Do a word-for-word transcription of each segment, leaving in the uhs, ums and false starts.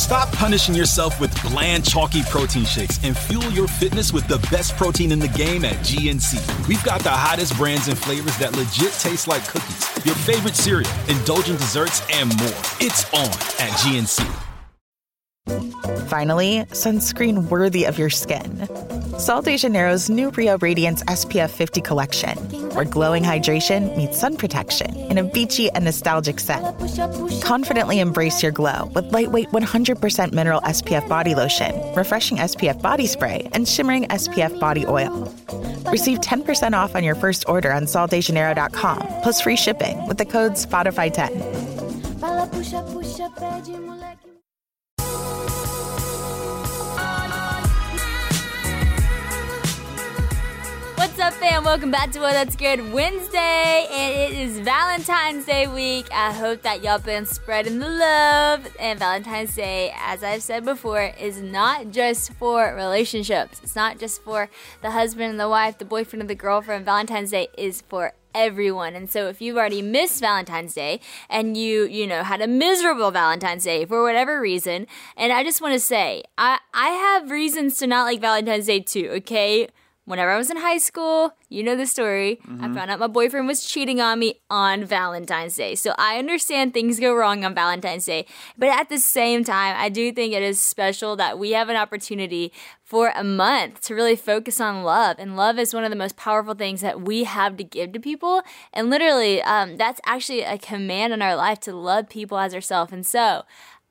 Stop punishing yourself with bland, chalky protein shakes and fuel your fitness with the best protein in the game at G N C. We've got the hottest brands and flavors that legit taste like cookies, your favorite cereal, indulgent desserts, and more. It's on at G N C. Finally, sunscreen worthy of your skin. Sol de Janeiro's new Rio Radiance S P F fifty collection, where glowing hydration meets sun protection in a beachy and nostalgic scent. Confidently embrace your glow with lightweight one hundred percent mineral S P F body lotion, refreshing S P F body spray, and shimmering S P F body oil. Receive ten percent off on your first order on sol de janeiro dot com, plus free shipping with the code Spotify ten. What's up, fam? Welcome back to Well That's Good Wednesday, and it is Valentine's Day week. I hope that y'all been spreading the love. And Valentine's Day, as I've said before, is not just for relationships. It's not just for the husband and the wife, the boyfriend and the girlfriend. Valentine's Day is for everyone. And so if you've already missed Valentine's Day and you, you know, had a miserable Valentine's Day for whatever reason, and I just want to say, I, I have reasons to not like Valentine's Day too, okay? Whenever I was in high school, you know the story, mm-hmm. I found out my boyfriend was cheating on me on Valentine's Day. So I understand things go wrong on Valentine's Day. But at the same time, I do think it is special that we have an opportunity for a month to really focus on love. And love is one of the most powerful things that we have to give to people. And literally, um, that's actually a command in our life to love people as ourselves. And so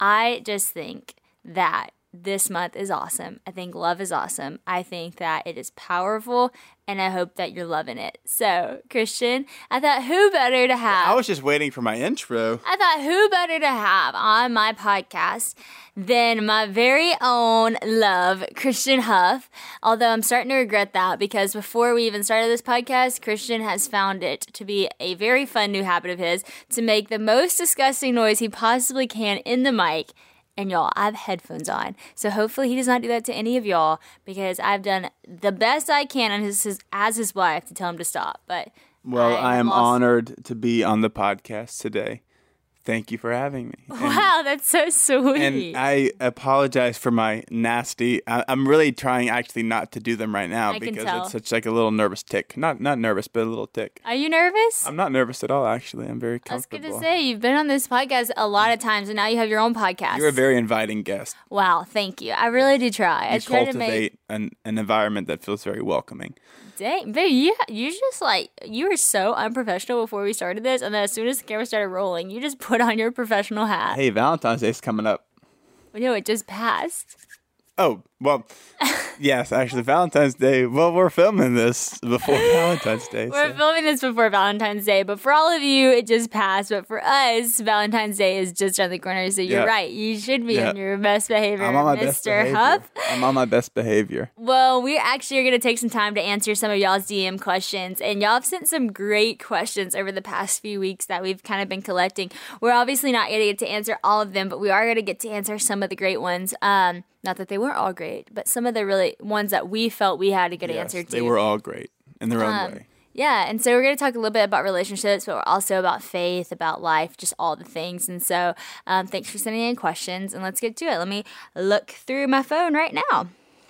I just think that this month is awesome. I think love is awesome. I think that it is powerful, and I hope that you're loving it. So, Christian, I thought who better to have? I was just waiting for my intro. I thought who better to have on my podcast than my very own love, Christian Huff. Although I'm starting to regret that because before we even started this podcast, Christian has found it to be a very fun new habit of his to make the most disgusting noise he possibly can in the mic. And y'all, I have headphones on. So hopefully he does not do that to any of y'all because I've done the best I can on his, his, as his wife to tell him to stop. But Well, I, I am lost... honored to be on the podcast today. Thank you for having me. And, wow, that's so sweet. And I apologize for my nasty. I, I'm really trying actually not to do them right now I can because tell. it's such like a little nervous tick. Not not nervous, but a little tick. Are you nervous? I'm not nervous at all, actually. I'm very I was comfortable. going to say, you've been on this podcast a lot of times, and now you have your own podcast. You're a very inviting guest. Wow, thank you. I really do try. You I try to cultivate make... an, an environment that feels very welcoming. Dang, babe, you, you just like, you were so unprofessional before we started this, and then as soon as the camera started rolling, you just put on your professional hat. Hey, Valentine's Day's coming up. No, it just passed. Oh, well, yes, actually, Valentine's Day. Well, we're filming this before Valentine's Day. We're so. filming this before Valentine's Day, but for all of you, it just passed. But for us, Valentine's Day is just around the corner, so you're yeah. right. You should be yeah. on your best behavior, I'm on my Mister best behavior. Huff. I'm on my best behavior. Well, we actually are going to take some time to answer some of y'all's D M questions, and y'all have sent some great questions over the past few weeks that we've kind of been collecting. We're obviously not going to get to answer all of them, but we are going to get to answer some of the great ones. Um, not that they weren't all great, but some of the really ones that we felt we had to get an yes, answer to. They were all great in their own Um, way. Yeah, and so we're going to talk a little bit about relationships, but we're also about faith, about life, just all the things. And so um, thanks for sending in questions, and let's get to it. Let me look through my phone right now.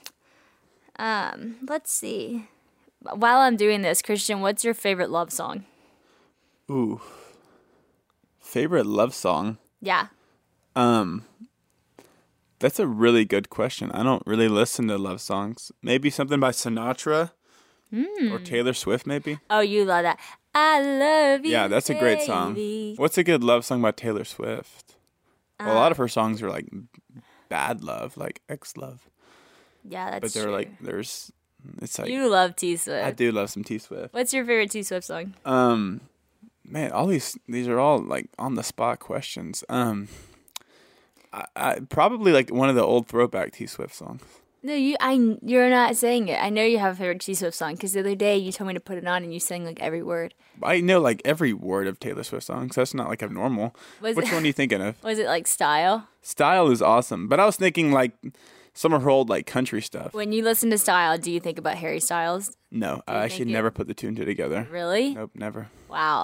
Um, let's see. While I'm doing this, Christian, what's your favorite love song? Ooh. Favorite love song? Yeah. Um, that's a really good question. I don't really listen to love songs. Maybe something by Sinatra mm. or Taylor Swift, maybe. Oh, you love that. I love you, Yeah, that's a great song. baby. What's a good love song by Taylor Swift? Uh, Well, a lot of her songs are like bad love, like ex-love. Yeah, that's But they're true. like, there's, it's like, You love T Swift. I do love some T Swift. What's your favorite T Swift song? Um, man, all these, these are all like on the spot questions. Um, I, I probably like one of the old throwback T Swift songs. No, you. I. You're not saying it. I know you have a favorite T Swift song because the other day you told me to put it on and you sang like every word. I know like every word of Taylor Swift songs. That's not like abnormal. Was Which it, one are you thinking of? Was it like Style? Style is awesome, but I was thinking like some of her old like country stuff. When you listen to Style, do you think about Harry Styles? No, Do you I actually think it- never put the two together. Really? Nope, never. Wow.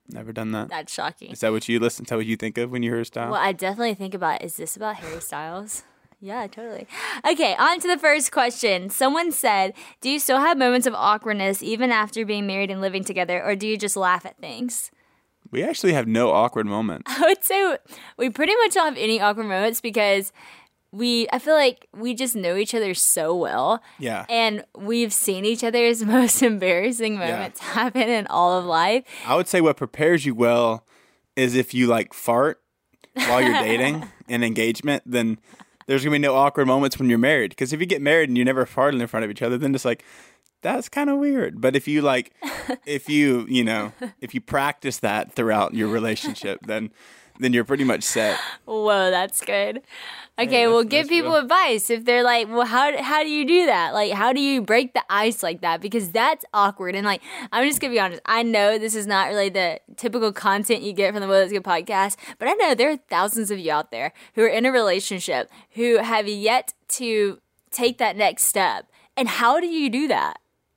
Never done that. That's shocking. Is that what you listen? Is that what you think of when you hear style? Well, I definitely think about, is this about Harry Styles? Yeah, totally. Okay, on to the first question. Someone said, do you still have moments of awkwardness even after being married and living together, or do you just laugh at things? We actually have no awkward moments. I would say we pretty much don't have any awkward moments because we, I feel like we just know each other so well. Yeah. And we've seen each other's most embarrassing moments yeah. happen in all of life. I would say what prepares you well is if you like fart while you're dating in engagement, then there's going to be no awkward moments when you're married. Because if you get married and you never farted in front of each other, then it's like, that's kind of weird. But if you like, if you, you know, if you practice that throughout your relationship, then then you're pretty much set. Whoa, that's good. Okay, hey, well, give people real. advice if they're like, well, how how do you do that? Like, how do you break the ice like that? Because that's awkward. And like, I'm just gonna be honest. I know this is not really the typical content you get from the Whoa, That's Good podcast, but I know there are thousands of you out there who are in a relationship who have yet to take that next step. And how do you do that?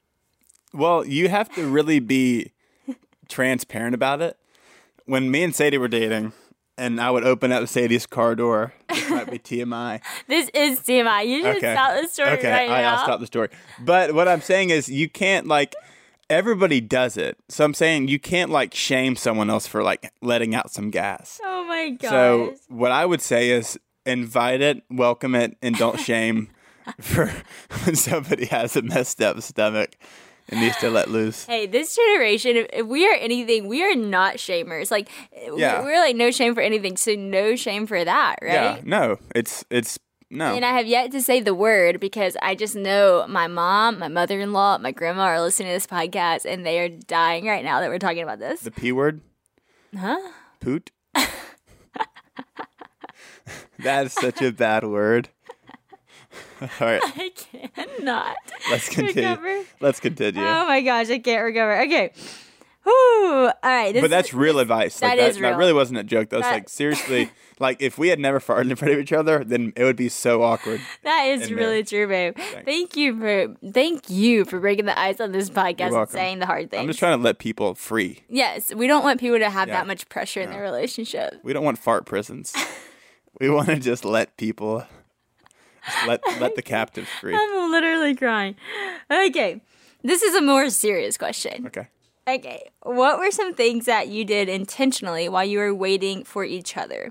Well, you have to really be transparent about it. When me and Sadie were dating, and I would open up Sadie's car door. This might be T M I. This is T M I. You should okay. stop the story okay. right I, now. I'll stop the story. But what I'm saying is you can't, like, everybody does it. So I'm saying you can't, like, shame someone else for, like, letting out some gas. Oh, my gosh. So what I would say is invite it, welcome it, and don't shame for when somebody has a messed up stomach. It needs to let loose. Hey, this generation, if, if we are anything, we are not shamers. Like, yeah. we're like no shame for anything, so no shame for that, right? Yeah, no, it's, it's, no. And I have yet to say the word because I just know my mom, my mother-in-law, my grandma are listening to this podcast, and they are dying right now that we're talking about this. The P word? Huh? Poot? That is such a bad word. All right. I cannot. Let's continue. Recover. Let's continue. Oh my gosh, I can't recover. Okay. Whew. All right. This but that's is, real this, advice. That like, that is real. That really wasn't a joke. That was that, like, seriously, like if we had never farted in front of each other, then it would be so awkward. That is really true, babe. Thanks. Thank you for thank you for breaking the ice on this podcast and saying the hard things. I'm just trying to let people free. Yes, we don't want people to have yeah. that much pressure in no. their relationship. We don't want fart prisons. We want to just let people... Just let let the captives free. I'm literally crying. Okay. This is a more serious question. Okay. Okay. What were some things that you did intentionally while you were waiting for each other?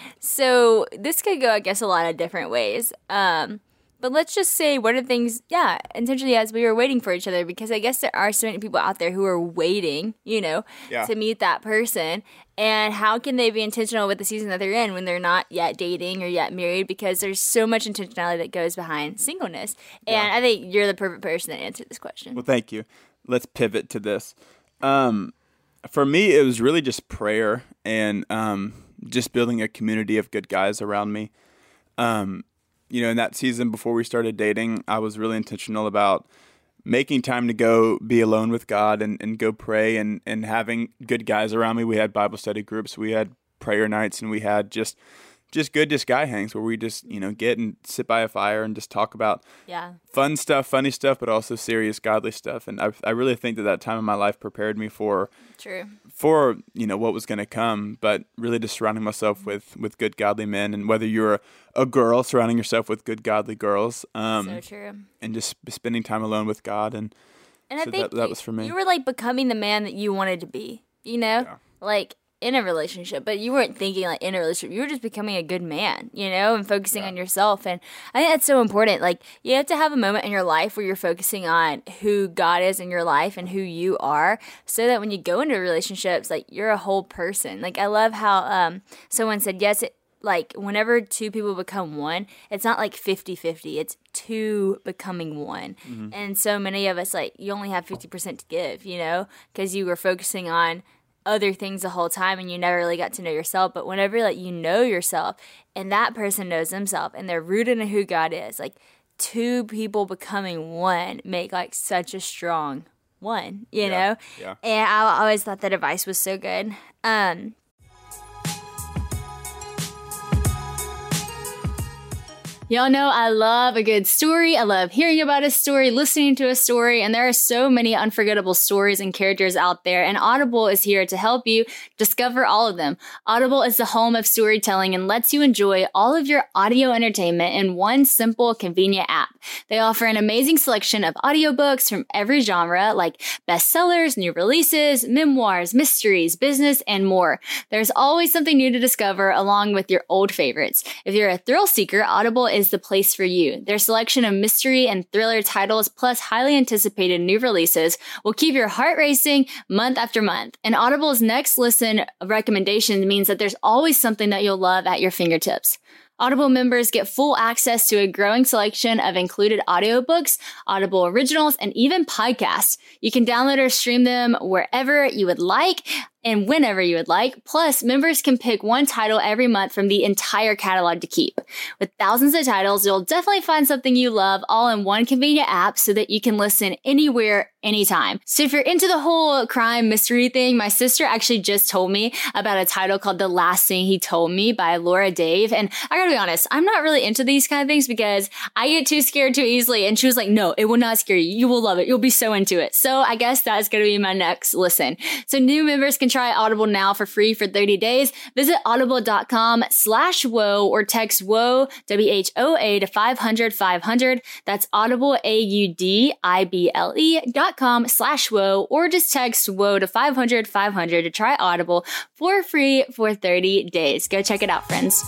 So this could go, I guess, a lot of different ways. Um, but let's just say what are things, yeah, intentionally as we were waiting for each other, because I guess there are so many people out there who are waiting, you know, yeah. to meet that person. And how can they be intentional with the season that they're in when they're not yet dating or yet married? Because there's so much intentionality that goes behind singleness. And yeah. I think you're the perfect person to answer this question. Well, thank you. Let's pivot to this. Um, for me, it was really just prayer and um, just building a community of good guys around me. Um, you know, in that season before we started dating, I was really intentional about making time to go be alone with God and, and go pray and, and having good guys around me. We had Bible study groups, we had prayer nights, and we had just just good just guy hangs where we just, you know, get and sit by a fire and just talk about yeah. fun stuff, funny stuff, but also serious, godly stuff. And I I really think that that time in my life prepared me for True. for, you know, what was going to come, but really just surrounding myself with, with good, godly men. And whether you're a, a girl, surrounding yourself with good, godly girls. Um, so true. And just spending time alone with God. And, and so I think that, that was for me. You were like becoming the man that you wanted to be, you know? Yeah. Like in a relationship, but you weren't thinking like in a relationship. You were just becoming a good man, you know, and focusing yeah. on yourself. And I think that's so important. Like you have to have a moment in your life where you're focusing on who God is in your life and who you are, so that when you go into relationships, like you're a whole person. Like I love how um, someone said, yes, it, like whenever two people become one, it's not like fifty-fifty. It's two becoming one. Mm-hmm. And so many of us, like you only have fifty percent to give, you know, because you were focusing on other things the whole time and you never really got to know yourself. But whenever like you know yourself and that person knows themselves and they're rooted in who God is, like two people becoming one make like such a strong one, you yeah. know? Yeah. And I always thought that advice was so good. Um, Y'all know I love a good story. I love hearing about a story, listening to a story, and there are so many unforgettable stories and characters out there, and Audible is here to help you discover all of them. Audible is the home of storytelling and lets you enjoy all of your audio entertainment in one simple, convenient app. They offer an amazing selection of audiobooks from every genre, like bestsellers, new releases, memoirs, mysteries, business, and more. There's always something new to discover along with your old favorites. If you're a thrill seeker, Audible is the place for you. Their selection of mystery and thriller titles plus highly anticipated new releases will keep your heart racing month after month. And Audible's next listen recommendations means that there's always something that you'll love at your fingertips. Audible members get full access to a growing selection of included audiobooks, Audible originals, and even podcasts. You can download or stream them wherever you would like and whenever you would like. Plus, members can pick one title every month from the entire catalog to keep. With thousands of titles, you'll definitely find something you love all in one convenient app so that you can listen anywhere, anytime. So if you're into the whole crime mystery thing, my sister actually just told me about a title called The Last Thing He Told Me by Laura Dave. And I gotta be honest, I'm not really into these kind of things because I get too scared too easily. And she was like, no, it will not scare you. You will love it. You'll be so into it. So I guess that's gonna be my next listen. So new members can try Audible now for free for thirty days. Visit audible.com slash whoa or text whoa, W H O A to five hundred five hundred. That's audible, A U D I B L E dot com slash whoa, or just text whoa to five hundred five hundred to try Audible for free for thirty days. Go check it out, friends.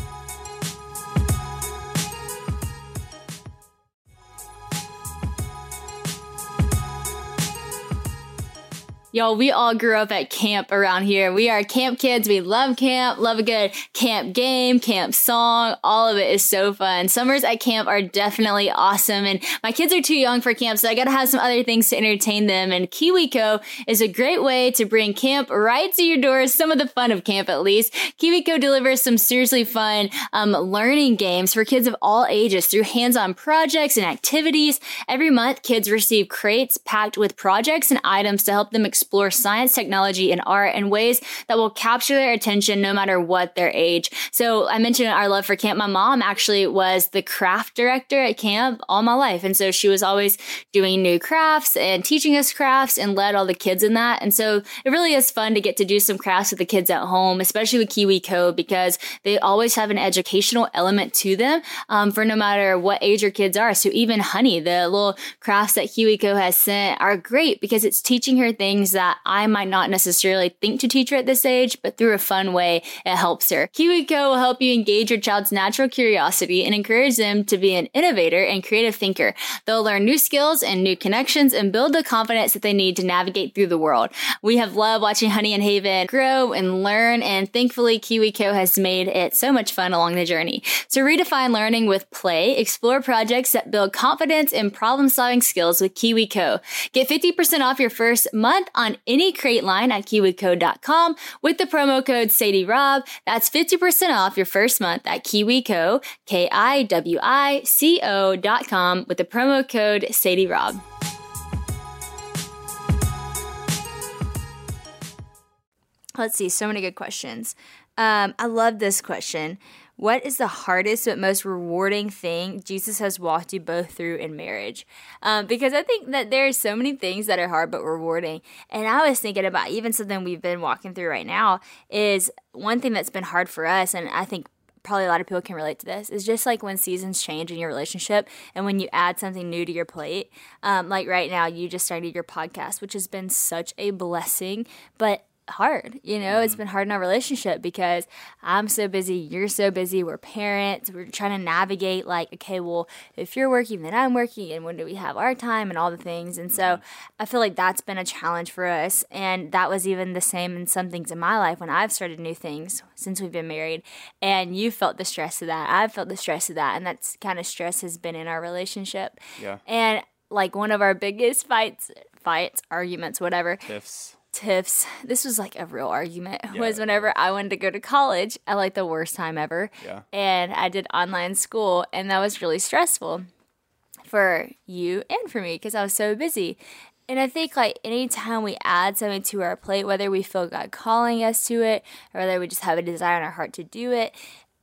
Y'all, we all grew up at camp around here. We are camp kids. We love camp, love a good camp game, camp song. All of it is so fun. Summers at camp are definitely awesome. And my kids are too young for camp, so I got to have some other things to entertain them. And KiwiCo is a great way to bring camp right to your doors. Some of the fun of camp, at least. KiwiCo delivers some seriously fun um, learning games for kids of all ages through hands-on projects and activities. Every month, kids receive crates packed with projects and items to help them explore explore science, technology, and art in ways that will capture their attention no matter what their age. So I mentioned our love for camp. My mom actually was the craft director at camp all my life. And so she was always doing new crafts and teaching us crafts and led all the kids in that. And so it really is fun to get to do some crafts with the kids at home, especially with KiwiCo, because they always have an educational element to them um, for no matter what age your kids are. So even Honey, the little crafts that KiwiCo has sent are great because it's teaching her things that I might not necessarily think to teach her at this age, but through a fun way, it helps her. KiwiCo will help you engage your child's natural curiosity and encourage them to be an innovator and creative thinker. They'll learn new skills and new connections and build the confidence that they need to navigate through the world. We have loved watching Honey and Haven grow and learn, and thankfully KiwiCo has made it so much fun along the journey. So redefine learning with play, explore projects that build confidence and problem-solving skills with KiwiCo. Get fifty percent off your first month on any crate line at kiwico dot com with the promo code Sadie Rob. That's fifty percent off your first month at KiwiCo, K I W I C O dot com with the promo code Sadie Rob. Let's see, so many good questions. Um, I love this question. What is the hardest but most rewarding thing Jesus has walked you both through in marriage? Um, because I think that there are so many things that are hard but rewarding. And I was thinking about even something we've been walking through right now is one thing that's been hard for us, and I think probably a lot of people can relate to this, is just like when seasons change in your relationship and when you add something new to your plate. Um, like right now, you just started your podcast, which has been such a blessing, but hard, you know, it's been hard in our relationship because I'm so busy, you're so busy, we're parents, we're trying to navigate like, okay, well, if you're working, then I'm working, and when do we have our time and all the things. And so I feel like that's been a challenge for us, and that was even the same in some things in my life when I've started new things since we've been married, and you felt the stress of that, I've felt the stress of that, and that's kind of stress has been in our relationship. Yeah. And like one of our biggest fights, fights, arguments, whatever. Tiffs. Tiffs. This was like a real argument. Yeah. Was whenever I wanted to go to college at like the worst time ever. Yeah. And I did online school, and that was really stressful for you and for me because I was so busy. And I think like anytime we add something to our plate, whether we feel God calling us to it or whether we just have a desire in our heart to do it,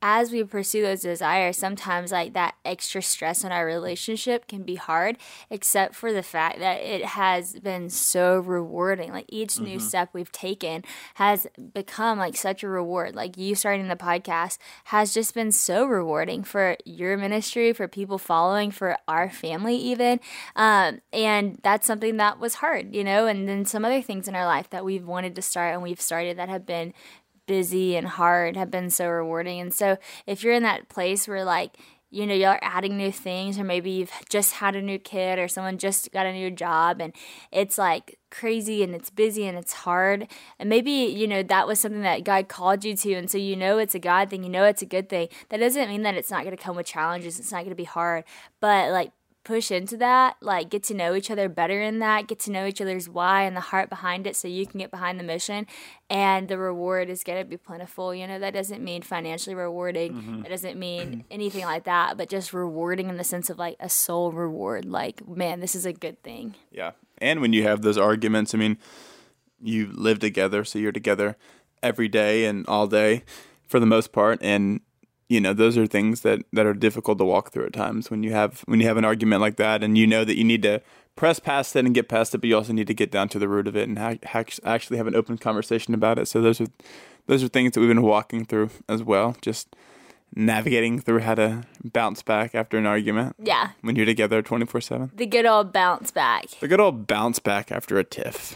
as we pursue those desires, sometimes like that extra stress on our relationship can be hard, except for the fact that it has been so rewarding. Like each mm-hmm. new step we've taken has become like such a reward. Like you starting the podcast has just been so rewarding for your ministry, for people following, for our family even. Um, and that's something that was hard, you know, and then some other things in our life that we've wanted to start and we've started that have been busy and hard have been so rewarding. And so if you're in that place where like, you know, you're adding new things, or maybe you've just had a new kid or someone just got a new job and it's like crazy and it's busy and it's hard. And maybe, you know, that was something that God called you to. And so you know it's a God thing, you know it's a good thing. That doesn't mean that it's not going to come with challenges. It's not going to be hard. But like, push into that, like get to know each other better in that, get to know each other's why and the heart behind it so you can get behind the mission, and the reward is going to be plentiful. You know, that doesn't mean financially rewarding. Mm-hmm. That doesn't mean anything like that, but just rewarding in the sense of like a soul reward. Like, man, this is a good thing. Yeah. And when you have those arguments, I mean, you live together, so you're together every day and all day for the most part, and you know, those are things that, that are difficult to walk through at times when you have when you have an argument like that, and you know that you need to press past it and get past it, but you also need to get down to the root of it and ha- ha- actually have an open conversation about it. So those are those are things that we've been walking through as well, just navigating through how to bounce back after an argument. Yeah. When you're together twenty-four seven. The good old bounce back. The good old bounce back after a tiff.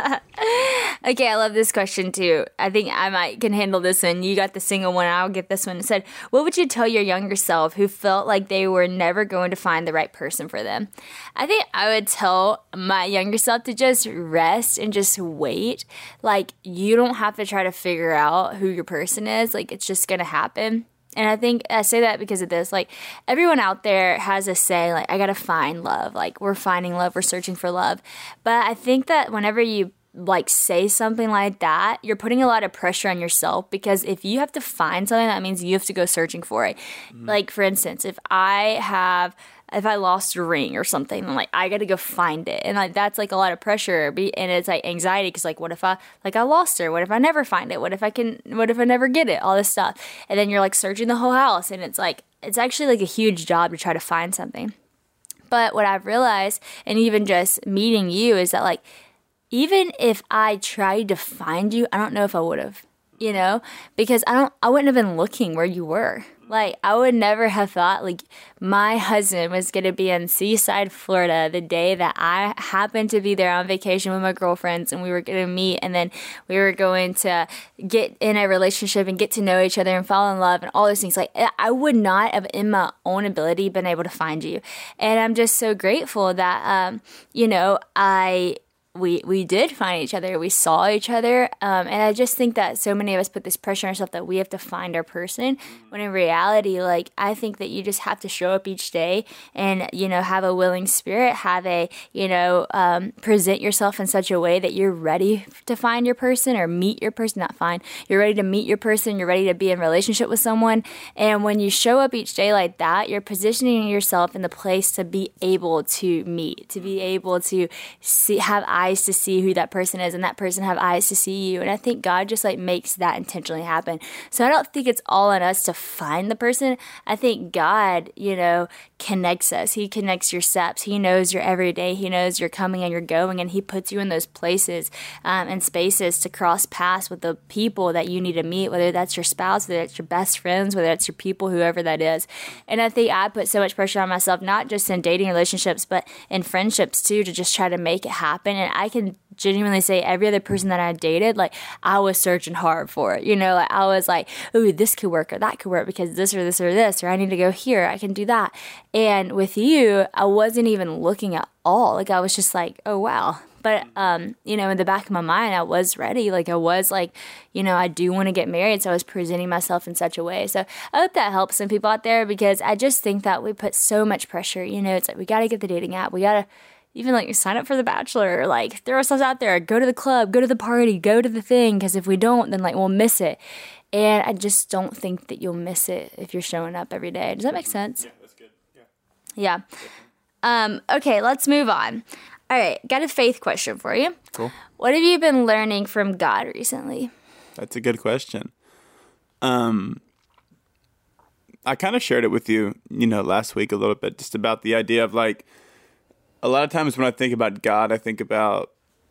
Okay, I love this question too. I think I might can handle this one. You got the single one, I'll get this one. It said, what would you tell your younger self who felt like they were never going to find the right person for them? I think I would tell my younger self to just rest and just wait. Like, you don't have to try to figure out who your person is. Like, it's just going to happen. And I think I say that because of this. Like, everyone out there has a say, like, I got to find love. Like, we're finding love. We're searching for love. But I think that whenever you like say something like that, you're putting a lot of pressure on yourself, because if you have to find something, that means you have to go searching for it. Mm-hmm. Like, for instance, if I have if I lost a ring or something, I'm like, I got to go find it. And like, that's like a lot of pressure. And it's like anxiety, because like, what if I, like I lost her? What if I never find it? What if I can, what if I never get it? All this stuff. And then you're like searching the whole house. And it's like, it's actually like a huge job to try to find something. But what I've realized, and even just meeting you, is that like, even if I tried to find you, I don't know if I would have, you know, because I don't, I wouldn't have been looking where you were. Like, I would never have thought, like, my husband was going to be in Seaside, Florida the day that I happened to be there on vacation with my girlfriends, and we were going to meet, and then we were going to get in a relationship and get to know each other and fall in love and all those things. Like, I would not have, in my own ability, been able to find you. And I'm just so grateful that, um, you know, I... we we did find each other. We saw each other. Um, and I just think that so many of us put this pressure on ourselves that we have to find our person. When in reality, like, I think that you just have to show up each day and, you know, have a willing spirit, have a, you know, um, present yourself in such a way that you're ready to find your person or meet your person, not find. You're ready to meet your person. You're ready to be in relationship with someone. And when you show up each day like that, you're positioning yourself in the place to be able to meet, to be able to see, have eyes eyes to see who that person is, and that person have eyes to see you. And I think God just like makes that intentionally happen. So I don't think it's all on us to find the person. I think God, you know, connects us. He connects your steps. He knows your everyday. He knows you're coming and you're going, and he puts you in those places um, and spaces to cross paths with the people that you need to meet, whether that's your spouse, whether it's your best friends, whether it's your people, whoever that is. And I think I put so much pressure on myself, not just in dating relationships, but in friendships too, to just try to make it happen. And I can genuinely say every other person that I dated, like, I was searching hard for it. You know, like, I was like, ooh, this could work or that could work because this or this or this, or I need to go here, I can do that. And with you, I wasn't even looking at all. Like, I was just like, oh, wow. But, um, you know, in the back of my mind, I was ready. Like, I was like, you know, I do want to get married. So I was presenting myself in such a way. So I hope that helps some people out there, because I just think that we put so much pressure. You know, it's like, we got to get the dating app. We got to even like sign up for The Bachelor, like throw ourselves out there, go to the club, go to the party, go to the thing. Because if we don't, then like we'll miss it. And I just don't think that you'll miss it if you're showing up every day. Does that make sense? Yeah, that's good. Yeah. Yeah. Um, okay, let's move on. All right, got a faith question for you. Cool. What have you been learning from God recently? That's a good question. Um, I kind of shared it with you, you know, last week a little bit, just about the idea of like, a lot of times when I think about God, I think about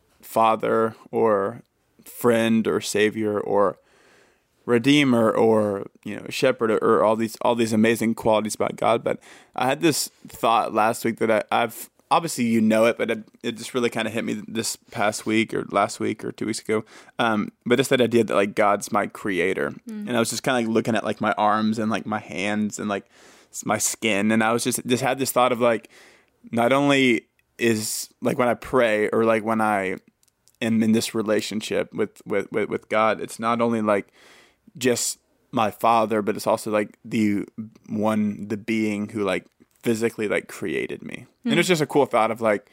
Father or friend or Savior or Redeemer or, you know, Shepherd, or, or all these all these amazing qualities about God. But I had this thought last week that I, I've obviously you know it, but it, it just really kind of hit me this past week or last week or two weeks ago. Um, but it's that idea that like God's my creator, mm. and I was just kind of like looking at like my arms and like my hands and like my skin, and I was just just had this thought of like, not only is like when I pray or like when I am in this relationship with with with, with God, it's not only like just my Father, but it's also like the one, the being who like physically like created me. Mm. And it's just a cool thought of like,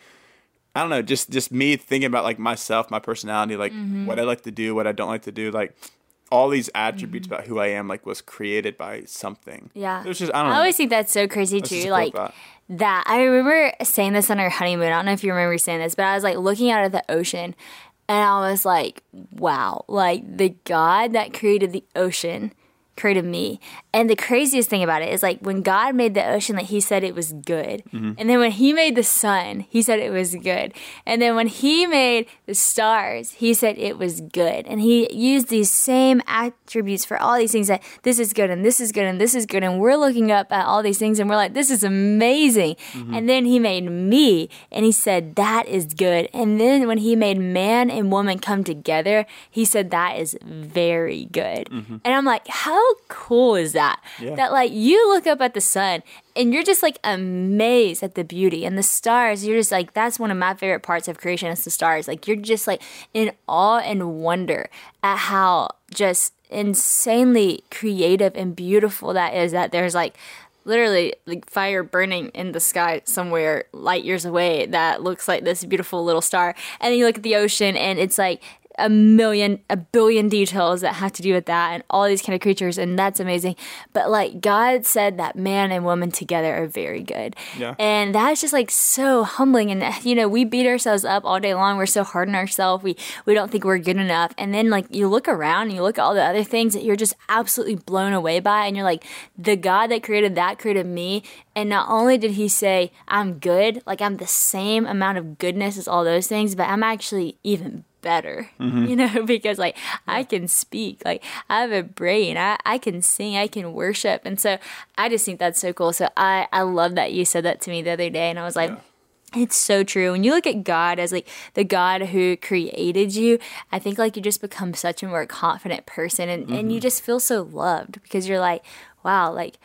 I don't know, just just me thinking about like myself, my personality, like mm-hmm. what I like to do, what I don't like to do, like all these attributes mm-hmm. about who I am, like was created by something. Yeah. So it's just, I don't know. I always think that's so crazy That's too. cool Like thought. that. I remember saying this on our honeymoon. I don't know if you remember saying this, but I was like looking out at the ocean and I was like, wow, like the God that created the ocean created me. And the craziest thing about it is like when God made the ocean, like he said it was good. Mm-hmm. And then when he made the sun, he said it was good. And then when he made the stars, he said it was good. And he used these same attributes for all these things, that this is good and this is good and this is good. And we're looking up at all these things and we're like, this is amazing. Mm-hmm. And then he made me and he said that is good. And then when he made man and woman come together, he said that is very good. Mm-hmm. And I'm like, how cool is that? Yeah. That like you look up at the sun and you're just like amazed at the beauty, and the stars, you're just like, that's one of my favorite parts of creation is the stars. Like you're just like in awe and wonder at how just insanely creative and beautiful that is, that there's like literally like fire burning in the sky somewhere light years away that looks like this beautiful little star. And then you look at the ocean and it's like a million, a billion details that have to do with that and all these kind of creatures, and that's amazing. But like God said that man and woman together are very good. Yeah. And that's just like so humbling. And you know, we beat ourselves up all day long. We're so hard on ourselves. We we don't think we're good enough. And then like you look around and you look at all the other things that you're just absolutely blown away by, and you're like, the God that created that created me. And not only did he say I'm good, like I'm the same amount of goodness as all those things, but I'm actually even better, mm-hmm. you know, because like I can speak, like I have a brain, I, I can sing, I can worship. And so I just think that's so cool. So I, I love that you said that to me the other day, and I was like, yeah. It's so true. When you look at God as like the God who created you, I think like you just become such a more confident person, and, mm-hmm. and you just feel so loved because you're like, wow, like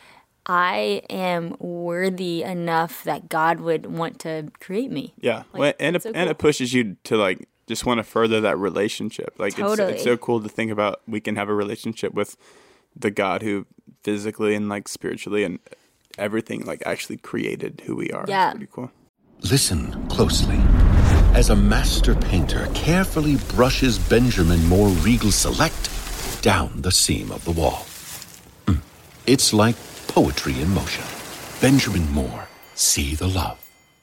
I am worthy enough that God would want to create me. Yeah. Like, well, and it, so cool. and it pushes you to like just want to further that relationship. Like totally. it's, it's so cool to think about we can have a relationship with the God who physically and like spiritually and everything like actually created who we are. Yeah. It's pretty cool. Listen closely as a master painter carefully brushes Benjamin Moore Regal Select down the seam of the wall. Mm. It's like poetry in motion. Benjamin Moore, see the love.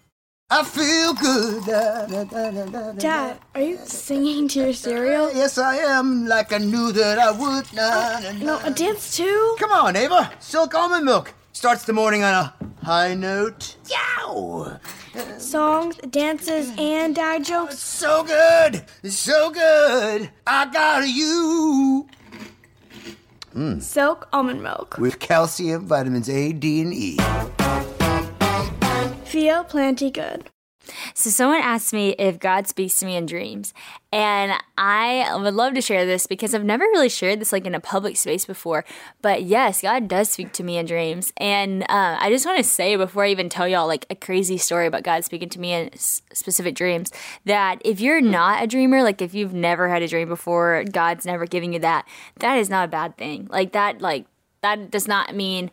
I feel good. Da, da, da, da, da, Dad, are you singing to your cereal? Yes, I am, like I knew that I would. Na, Uh, na, na. no, a dance too? Come on, Ava. Silk almond milk starts the morning on a high note. Yow! Songs, dances, and dad jokes. So good, so good. I got you. Mm. Silk almond milk. With calcium, vitamins A, D, and E. Feel plenty good. So someone asked me if God speaks to me in dreams, and I would love to share this because I've never really shared this like in a public space before. But yes, God does speak to me in dreams, and uh, I just want to say before I even tell y'all like a crazy story about God speaking to me in s- specific dreams, that if you're not a dreamer, like if you've never had a dream before, God's never giving you that, that is not a bad thing. Like that, like that does not mean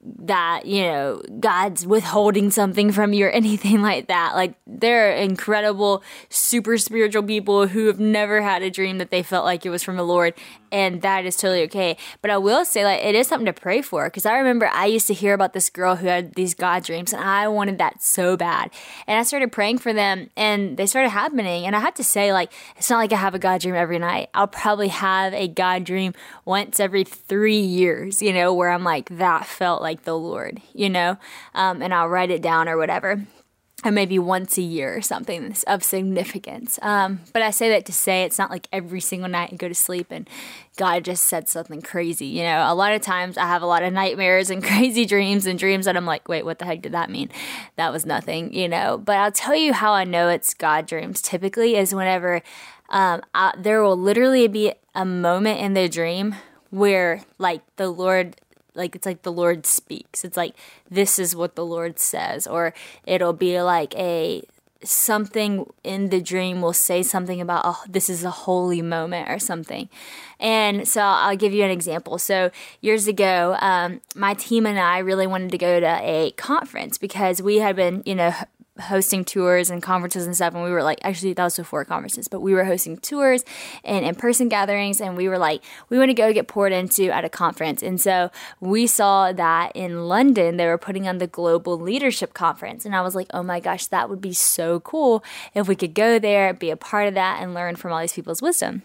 that, you know, God's withholding something from you or anything like that. Like, they're incredible, super spiritual people who have never had a dream that they felt like it was from the Lord, and that is totally okay. But I will say, like, it is something to pray for, because I remember I used to hear about this girl who had these God dreams, and I wanted that so bad. And I started praying for them, and they started happening. And I have to say, like, it's not like I have a God dream every night. I'll probably have a God dream once every three years, you know, where I'm like, that felt like the Lord, you know, um, and I'll write it down or whatever, or maybe once a year or something of significance. Um, but I say that to say it's not like every single night you go to sleep and God just said something crazy. You know, a lot of times I have a lot of nightmares and crazy dreams and dreams that I'm like, wait, what the heck did that mean? That was nothing, you know. But I'll tell you how I know it's God dreams typically is whenever um, I, there will literally be a moment in the dream where, like, the Lord, like, it's like the Lord speaks. It's like, this is what the Lord says. Or it'll be like a, something in the dream will say something about, oh, this is a holy moment or something. And so I'll give you an example. So years ago, um, my team and I really wanted to go to a conference because we had been, you know, hosting tours and conferences and stuff, and we were like, actually that was before conferences, but we were hosting tours and in-person gatherings, and we were like, we want to go get poured into at a conference. And so we saw that in London they were putting on the Global Leadership Conference, and I was like, oh my gosh, that would be so cool if we could go there, be a part of that, and learn from all these people's wisdom.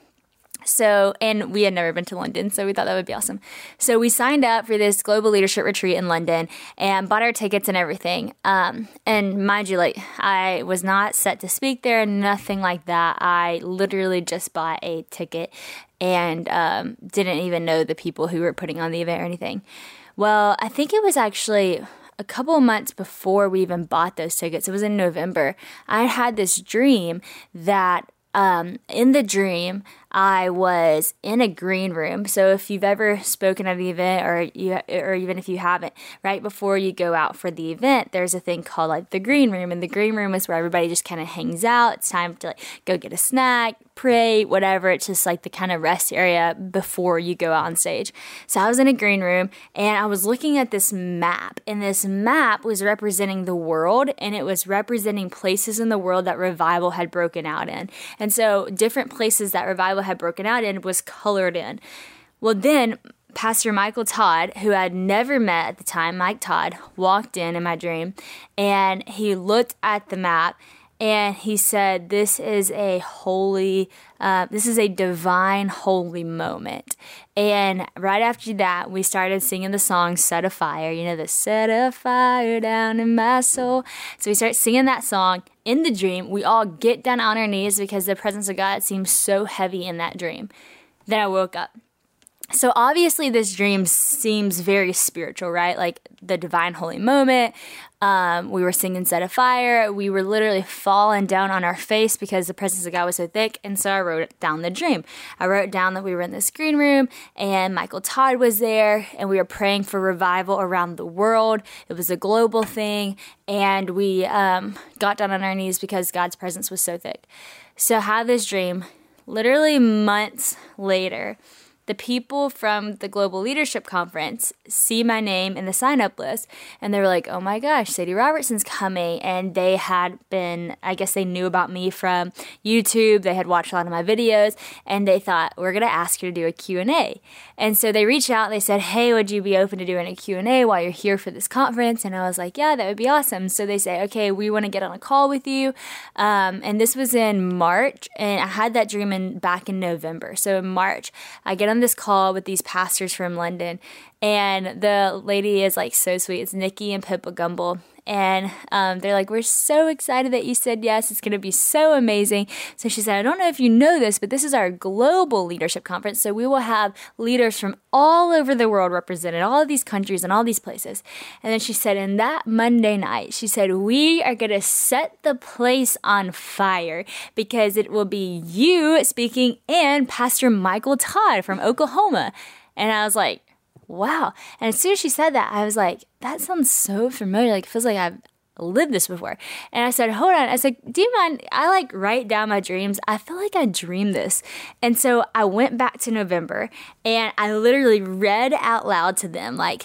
So, and we had never been to London, so we thought that would be awesome. So we signed up for this global leadership retreat in London and bought our tickets and everything. Um, and mind you, like, I was not set to speak there, nothing like that. I literally just bought a ticket and um, didn't even know the people who were putting on the event or anything. Well, I think it was actually a couple of months before we even bought those tickets. It was in November. I had this dream that Um, in the dream, I was in a green room. So if you've ever spoken at an event, or you, or even if you haven't, right before you go out for the event, there's a thing called like the green room. And the green room is where everybody just kind of hangs out. It's time to like go get a snack, pray, whatever. It's just like the kind of rest area before you go out on stage. So I was in a green room and I was looking at this map, and this map was representing the world, and it was representing places in the world that revival had broken out in. And so different places that revival had broken out in was colored in. Well, then Pastor Michael Todd, who I'd never met at the time, Mike Todd, walked in in my dream, and he looked at the map, and he said, this is a holy, uh, this is a divine, holy moment. And right after that, we started singing the song, Set a Fire. You know, the set a fire down in my soul. So we start singing that song in the dream. We all get down on our knees because the presence of God seems so heavy in that dream. Then I woke up. So obviously this dream seems very spiritual, right? Like the divine holy moment. Um, we were singing Set a Fire. We were literally falling down on our face because the presence of God was so thick. And so I wrote down the dream. I wrote down that we were in this green room and Michael Todd was there, and we were praying for revival around the world. It was a global thing. And we um, got down on our knees because God's presence was so thick. So I had this dream. Literally months later, the people from the Global Leadership Conference see my name in the sign-up list, and they were like, oh my gosh, Sadie Robertson's coming. And they had been, I guess they knew about me from YouTube. They had watched a lot of my videos, and they thought, we're going to ask her to do a Q and A. And so they reached out, and they said, hey, would you be open to doing a Q and A while you're here for this conference? And I was like, yeah, that would be awesome. So they say, okay, we want to get on a call with you. Um, and this was in March, and I had that dream in back in November. So in March, I get on this call with these pastors from London, and the lady is like so sweet. It's Nikki and Pippa Gumble, and um, they're like, we're so excited that you said yes. It's going to be so amazing. So she said, I don't know if you know this, but this is our global leadership conference, so we will have leaders from all over the world represented, all of these countries and all these places. And then she said, in that Monday night, she said, we are going to set the place on fire because it will be you speaking and Pastor Michael Todd from Oklahoma. And I was like, wow. And as soon as she said that, I was like, that sounds so familiar. Like, it feels like I've lived this before. And I said, hold on. I said, do you mind? I like write down my dreams. I feel like I dreamed this. And so I went back to November and I literally read out loud to them, like,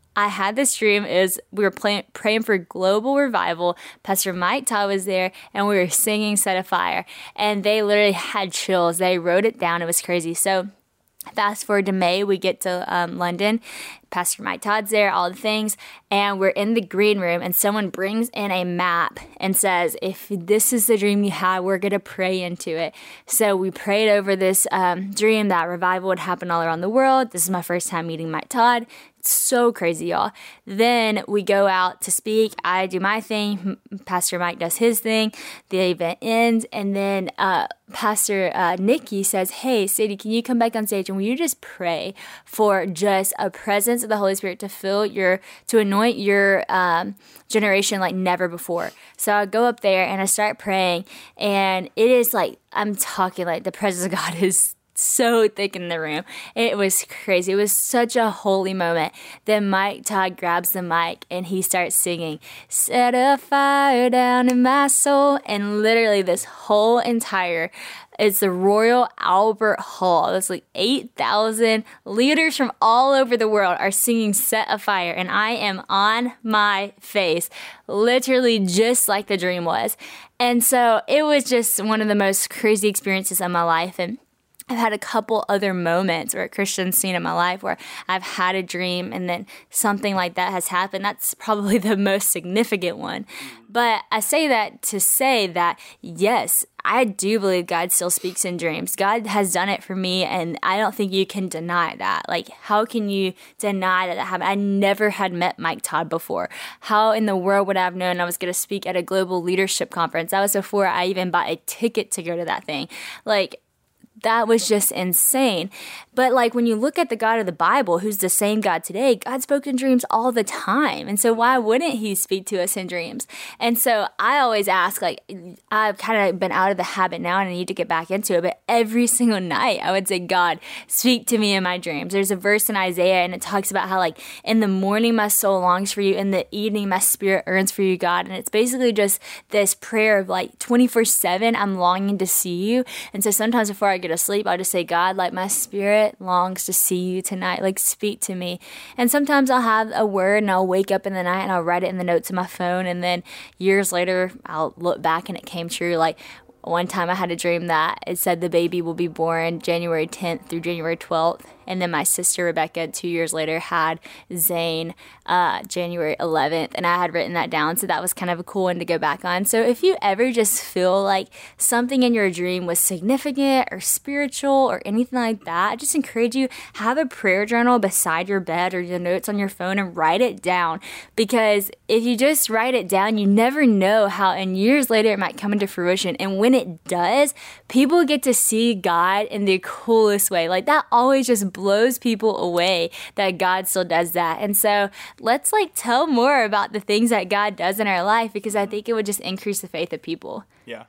I had this dream. Is we were playing, praying for global revival. Pastor Mike Todd was there, and we were singing "Set a Fire," and they literally had chills. They wrote it down. It was crazy. So fast forward to May, we get to um, London. Pastor Mike Todd's there, all the things, and we're in the green room, and someone brings in a map and says, if this is the dream you had, we're going to pray into it. So we prayed over this um, dream that revival would happen all around the world. This is my first time meeting Mike Todd. It's so crazy, y'all. Then we go out to speak. I do my thing. Pastor Mike does his thing. The event ends, and then uh, Pastor uh, Nikki says, hey, Sadie, can you come back on stage, and will you just pray for just a presence of the Holy Spirit to fill your, to anoint your um, generation like never before. So I go up there and I start praying, and it is like, I'm talking like the presence of God is so thick in the room. It was crazy. It was such a holy moment. Then Mike Todd grabs the mic and he starts singing, set a fire down in my soul. And literally this whole entire, it's the Royal Albert Hall. There's like eight thousand leaders from all over the world are singing Set a Fire. And I am on my face, literally just like the dream was. And so it was just one of the most crazy experiences of my life. And I've had a couple other moments or a Christian scene in my life where I've had a dream and then something like that has happened. That's probably the most significant one. But I say that to say that, yes, I do believe God still speaks in dreams. God has done it for me, and I don't think you can deny that. Like, how can you deny that that happened? I never had met Mike Todd before. How in the world would I have known I was going to speak at a global leadership conference? That was before I even bought a ticket to go to that thing. Like, that was just insane. But like when you look at the God of the Bible, who's the same God today, God spoke in dreams all the time. And so why wouldn't he speak to us in dreams? And so I always ask, like, I've kind of been out of the habit now and I need to get back into it. But every single night I would say, God, speak to me in my dreams. There's a verse in Isaiah and it talks about how like in the morning my soul longs for you, in the evening my spirit yearns for you, God. And it's basically just this prayer of like twenty-four seven, I'm longing to see you. And so sometimes before I get asleep, I'll just say, God, like my spirit longs to see you tonight, like speak to me. And sometimes I'll have a word and I'll wake up in the night and I'll write it in the notes of my phone, and then years later I'll look back and it came true. Like one time I had a dream that it said the baby will be born January tenth through January twelfth. And then my sister Rebecca, two years later, had Zane uh, January eleventh. And I had written that down. So that was kind of a cool one to go back on. So if you ever just feel like something in your dream was significant or spiritual or anything like that, I just encourage you, have a prayer journal beside your bed or your notes on your phone and write it down. Because if you just write it down, you never know how in years later it might come into fruition. And when it does, people get to see God in the coolest way. Like that always just blows people away that God still does that. And so let's like tell more about the things that God does in our life, because I think it would just increase the faith of people. Yeah.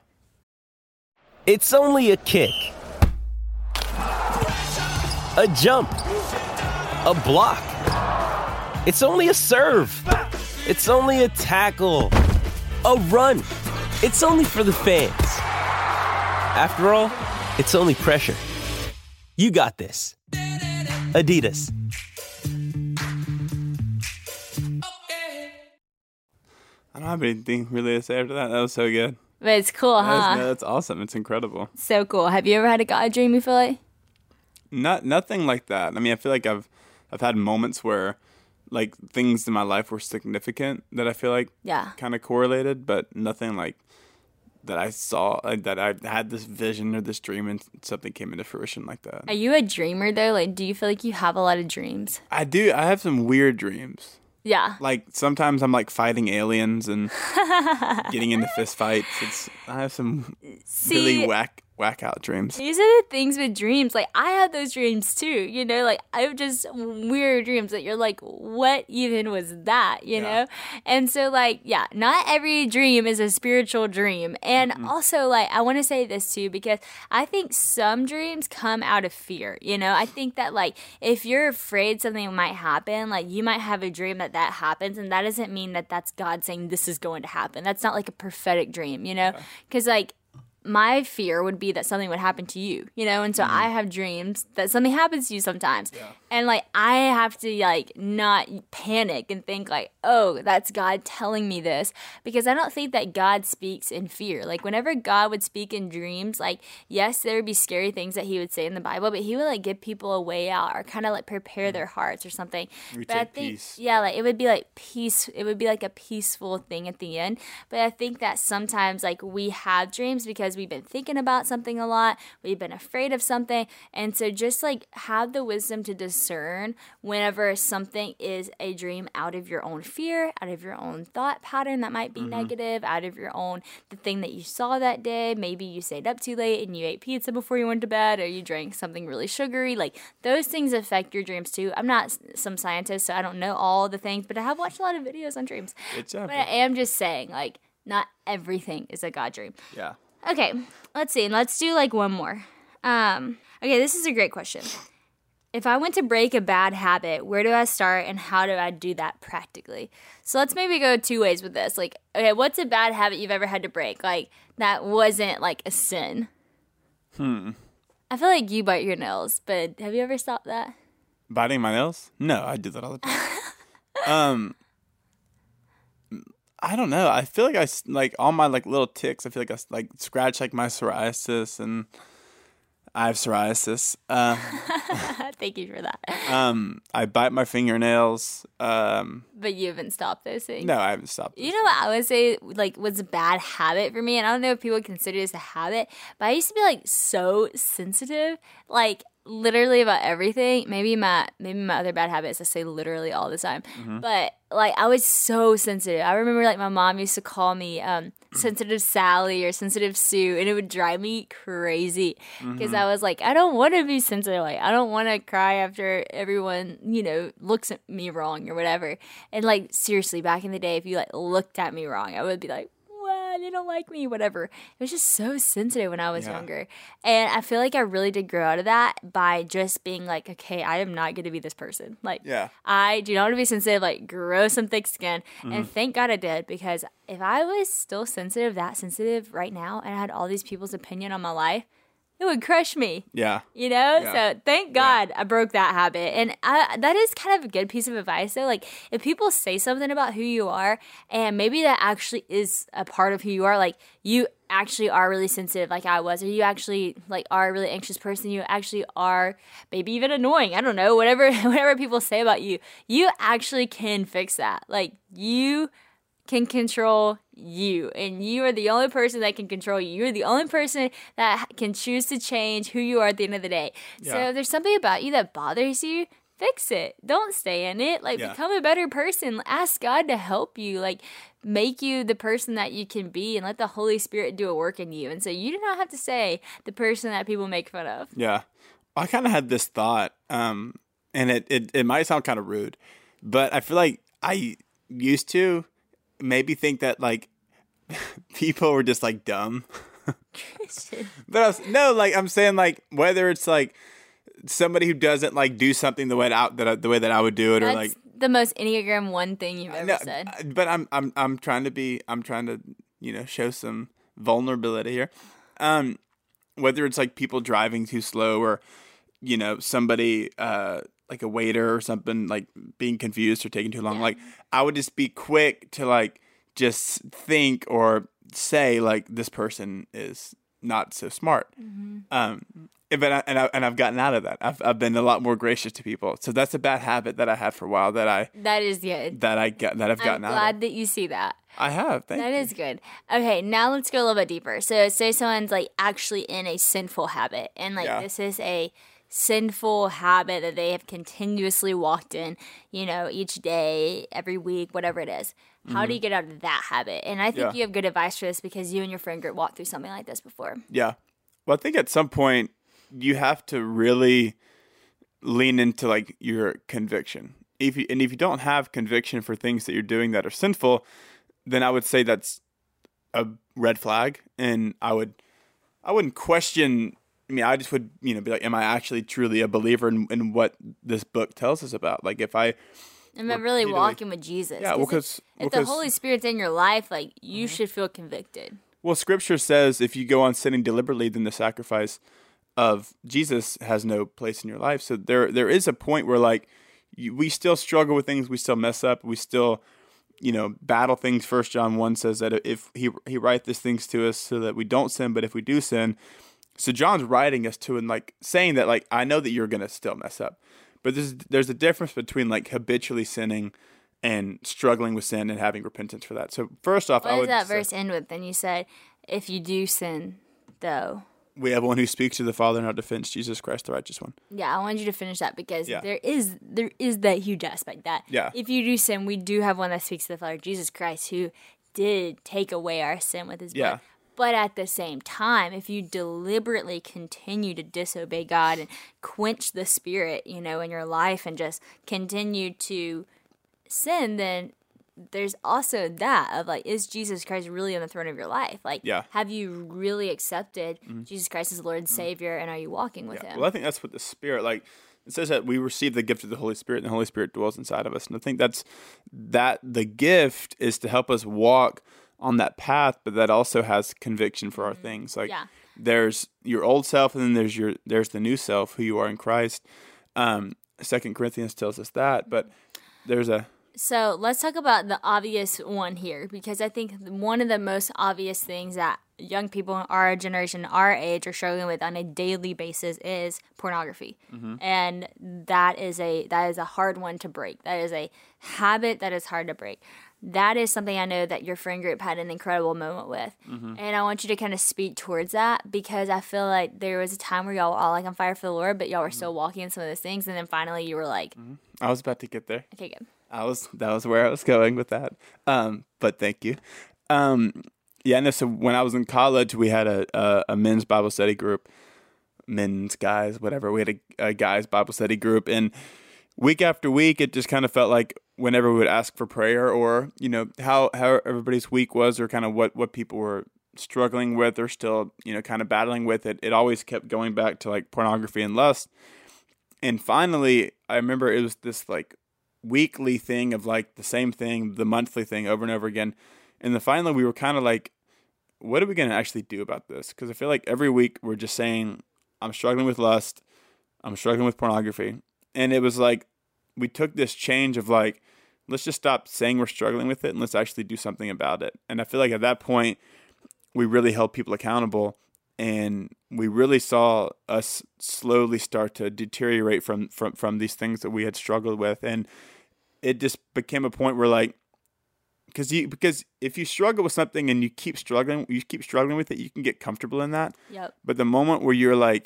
It's only a kick, a jump, a block. It's only a serve. It's only a tackle, a run. It's only for the fans. After all, it's only pressure. You got this. Adidas. I don't have anything really to say after that. That was so good. But it's cool, That huh? is- no, that's awesome. It's incredible. So cool. Have you ever had a God dream, you feel like? Not nothing like that. I mean, I feel like I've I've had moments where like things in my life were significant that I feel like Yeah. kind of correlated, but nothing like that I saw like, that I had this vision or this dream and something came into fruition like that. Are you a dreamer though? Like, do you feel like you have a lot of dreams? I do. I have some weird dreams. Yeah. Like sometimes I'm like fighting aliens and getting into fist fights. It's I have some See, really whack whack out dreams. these are the things with dreams. Like, I have those dreams too, you know? Like, I have just weird dreams that you're like, what even was that, you Yeah. know? And so, like, yeah, not every dream is a spiritual dream. And Mm-hmm. also, like, I want to say this too, because I think some dreams come out of fear, you know? I think that, like, if you're afraid something might happen, like, you might have a dream that that happens, and that doesn't mean that that's God saying this is going to happen. That's not like a prophetic dream, you know? Because, like, my fear would be that something would happen to you, you know? And so mm-hmm. I have dreams that something happens to you sometimes. Yeah. And, like, I have to, like, not panic and think, like, oh, that's God telling me this. Because I don't think that God speaks in fear. Like, whenever God would speak in dreams, like, yes, there would be scary things that he would say in the Bible, but he would, like, give people a way out or kind of, like, prepare mm-hmm. their hearts or something. We but I think, peace. yeah, like, it would be, like, peace. It would be, like, a peaceful thing at the end. But I think that sometimes, like, we have dreams because we've been thinking about something a lot, we've been afraid of something, and so just like have the wisdom to discern whenever something is a dream out of your own fear, out of your own thought pattern that might be mm-hmm. negative, out of your own the thing that you saw that day. Maybe you stayed up too late and you ate pizza before you went to bed, or you drank something really sugary. Like, those things affect your dreams too. I'm not some scientist, so I don't know all the things, but I have watched a lot of videos on dreams. It's but I am just saying, like, not everything is a God dream. Yeah. Okay, let's see. Let's do like one more. Um, okay, this is a great question. If I want to break a bad habit, where do I start and how do I do that practically? So let's maybe go two ways with this. Like, okay, what's a bad habit you've ever had to break? Like, that wasn't like a sin. Hmm. I feel like you bite your nails, but have you ever stopped that? Biting my nails? No, I do that all the time. um... I don't know. I feel like I, like, all my, like, little ticks, I feel like I, like, scratch, like, my psoriasis, and I have psoriasis. Um, Thank you for that. Um, I bite my fingernails. Um, but you haven't stopped those things? No, I haven't stopped those You know what I would say, like, was a bad habit for me? And I don't know if people consider this a habit, but I used to be, like, so sensitive. Like, literally about everything. Maybe my maybe my other bad habit is I say literally all the time. Mm-hmm. But like I was so sensitive. I remember like my mom used to call me um, sensitive Sally or sensitive Sue, and it would drive me crazy because mm-hmm. I was like, I don't want to be sensitive. Like I don't want to cry after everyone, you know, looks at me wrong or whatever. And like seriously, back in the day, if you like looked at me wrong, I would be like, they don't like me, whatever. It was just so sensitive when I was yeah. younger. And I feel like I really did grow out of that by just being like, okay, I am not going to be this person. Like, yeah. I do not want to be sensitive, like grow some thick skin. Mm-hmm. And thank God I did, because if I was still sensitive, that sensitive right now, and I had all these people's opinion on my life, it would crush me. Yeah. You know? Yeah. So thank God yeah. I broke that habit. And I, that is kind of a good piece of advice, though. Like, if people say something about who you are, and maybe that actually is a part of who you are, like, you actually are really sensitive like I was, or you actually, like, are a really anxious person, you actually are maybe even annoying, I don't know, whatever, whatever people say about you, you actually can fix that. Like, you can control you, and you are the only person that can control you. You're the only person that can choose to change who you are at the end of the day. Yeah. So if there's something about you that bothers you, fix it. Don't stay in it. Like, yeah. become a better person. Ask God to help you. Like, make you the person that you can be, and let the Holy Spirit do a work in you. And so you do not have to stay the person that people make fun of. Yeah. I kind of had this thought, um, and it, it, it might sound kind of rude, but I feel like I used to maybe think that like people were just like dumb. But I was, no, like I'm saying, like whether it's like somebody who doesn't like do something the way that I, that I, the way that I would do it, That's or like the most Enneagram one thing you've ever no, said. But I'm I'm I'm trying to be I'm trying to you know show some vulnerability here. Um, whether it's like people driving too slow, or you know somebody uh. like a waiter or something, like being confused or taking too long. Yeah. Like I would just be quick to like just think or say like this person is not so smart. Mm-hmm. Um, and, I, and, I, and I've gotten out of that. I've I've been a lot more gracious to people. So that's a bad habit that I had for a while. That I that is good. That I got that I've gotten I'm out of. I'm glad that you see that. I have. Thank that you. is good. Okay, now let's go a little bit deeper. So say someone's like actually in a sinful habit, and like yeah. this is a sinful habit that they have continuously walked in, you know, each day, every week, whatever it is. How mm-hmm. do you get out of that habit? And I think yeah. you have good advice for this because you and your friend group walked through something like this before. Yeah. Well, I think at some point you have to really lean into like your conviction. If you, and if you don't have conviction for things that you're doing that are sinful, then I would say that's a red flag. And I would, I wouldn't question I mean, I just would, you know, be like, am I actually truly a believer in, in what this book tells us about? Like, if I am I really walking with Jesus? Yeah, well, because if, if the Holy Spirit's in your life, like, you mm-hmm. should feel convicted. Well, Scripture says if you go on sinning deliberately, then the sacrifice of Jesus has no place in your life. So there there is a point where like you, we still struggle with things, we still mess up, we still, you know, battle things. First John one says that if he he write these things to us so that we don't sin, but if we do sin, so John's writing us to and like saying that like I know that you're gonna still mess up, but there's there's a difference between like habitually sinning and struggling with sin and having repentance for that. So first off, what I would does that say, verse end with? Then you said, if you do sin, though. we have one who speaks to the Father in our defense, Jesus Christ, the righteous one. Yeah, I wanted you to finish that because Yeah. there is there is that huge aspect that Yeah. if you do sin, we do have one that speaks to the Father, Jesus Christ, who did take away our sin with his blood. Yeah. But at the same time, if you deliberately continue to disobey God and quench the Spirit, you know, in your life and just continue to sin, then there's also that of like, is Jesus Christ really on the throne of your life? Like, Yeah. have you really accepted Jesus Christ as Lord and Savior, and are you walking with Him? Well, I think that's what the Spirit, like, it says that we receive the gift of the Holy Spirit, and the Holy Spirit dwells inside of us. And I think that's, that the gift is to help us walk on that path, but that also has conviction for our things. Like, Yeah. there's your old self, and then there's your, there's the new self, who you are in Christ. Um, Second Corinthians tells us that, but there's a, So let's talk about the obvious one here, because I think one of the most obvious things that young people in our generation, our age, are struggling with on a daily basis is pornography, and that is a that is a hard one to break. That is a habit that is hard to break. That is something I know that your friend group had an incredible moment with, and I want you to kind of speak towards that, because I feel like there was a time where y'all were all like on fire for the Lord, but y'all were still walking in some of those things, and then finally you were like, I was about to get there. okay, good. I was that was where I was going with that. Um, but thank you. Um, yeah, no. So when I was in college, we had a, a a men's Bible study group, men's guys, whatever. We had a, a guys Bible study group, and week after week, it just kind of felt like whenever we would ask for prayer, or you know how how everybody's week was, or kind of what what people were struggling with, or still you know kind of battling with it. It always kept going back to like pornography and lust. And finally, I remember it was this like weekly thing of like the same thing, the monthly thing over and over again. And then finally we were kind of like, what are we going to actually do about this? Because I feel like every week we're just saying, I'm struggling with lust, I'm struggling with pornography. And it was like, we took this change of like, let's just stop saying we're struggling with it and let's actually do something about it. And I feel like at that point, we really held people accountable, and we really saw us slowly start to deteriorate from, from, from these things that we had struggled with. And it just became a point where like, because you because if you struggle with something and you keep struggling, you keep struggling with it, you can get comfortable in that. Yep. But the moment where you're like,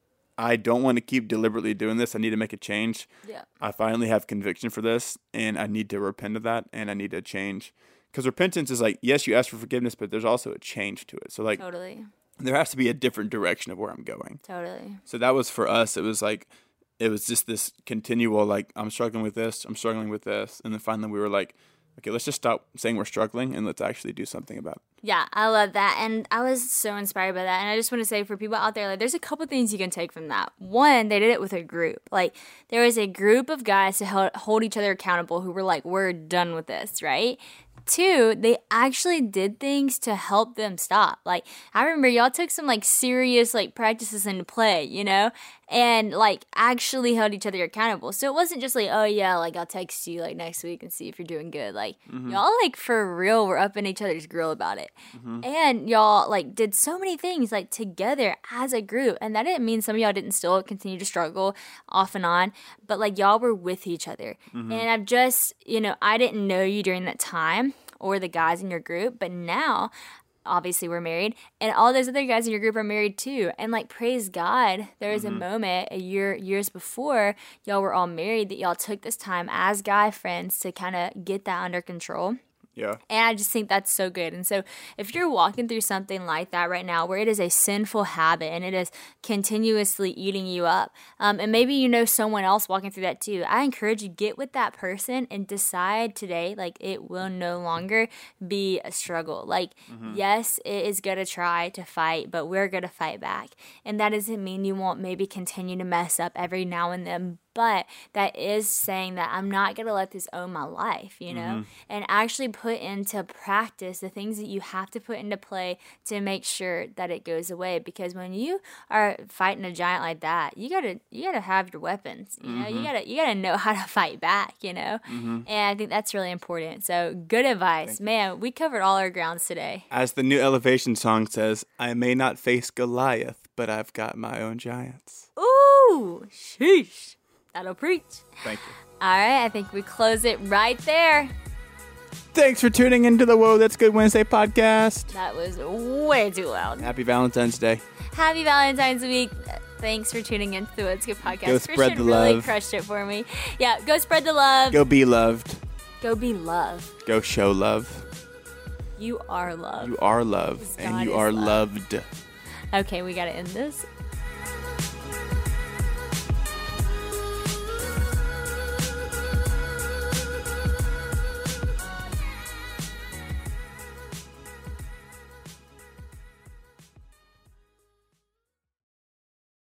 I don't want to keep deliberately doing this, I need to make a change. Yeah. I finally have conviction for this, and I need to repent of that, and I need to change. Because repentance is like, yes, you ask for forgiveness, but there's also a change to it. So like, Totally. there has to be a different direction of where I'm going. Totally. So that was for us. It was like, it was just this continual, like, I'm struggling with this, I'm struggling with this. And then finally we were like, okay, let's just stop saying we're struggling and let's actually do something about it. Yeah, I love that. And I was so inspired by that. And I just want to say for people out there, like, there's a couple things you can take from that. One, they did it with a group. Like, there was a group of guys to hold, hold each other accountable who were like, we're done with this, right? Two, they actually did things to help them stop. Like, I remember y'all took some like serious like practices into play, you know, and like actually held each other accountable. So it wasn't just like, oh yeah, like I'll text you like next week and see if you're doing good. Like Mm-hmm. y'all like for real were up in each other's grill about it. Mm-hmm. And y'all like did so many things like together as a group. And that didn't mean some of y'all didn't still continue to struggle off and on, but like y'all were with each other. Mm-hmm. And I've just, you know, I didn't know you during that time or the guys in your group, but now obviously we're married and all those other guys in your group are married too. And like, praise God, there was Mm-hmm. a moment a year, years before y'all were all married that y'all took this time as guy friends to kind of get that under control. Yeah. And I just think that's so good. And so if you're walking through something like that right now, where it is a sinful habit and it is continuously eating you up, um, and maybe you know someone else walking through that too, I encourage you, get with that person and decide today, like, it will no longer be a struggle. Like, Mm-hmm. yes, it is going to try to fight, but we're going to fight back. And that doesn't mean you won't maybe continue to mess up every now and then, but that is saying that I'm not going to let this own my life, you know, mm-hmm. and actually put into practice the things that you have to put into play to make sure that it goes away. Because when you are fighting a giant like that, you gotta you gotta have your weapons, you know, mm-hmm. you gotta you gotta know how to fight back, you know, mm-hmm. and I think that's really important. So good advice, man. We covered all our grounds today. As the new Elevation song says, I may not face Goliath, but I've got my own giants. Ooh, sheesh. That'll preach. Thank you. All right, I think we close it right there. Thanks for tuning into the Whoa, That's Good Wednesday podcast. That was way too loud. Happy Valentine's Day. Happy Valentine's Week. Thanks for tuning into the What's Good podcast. Go spread Christian the really love. Crushed it for me. Yeah, go spread the love. Go be loved. Go be loved. Go show love. You are love. You are love. And you are love. loved. Okay, we got to end this.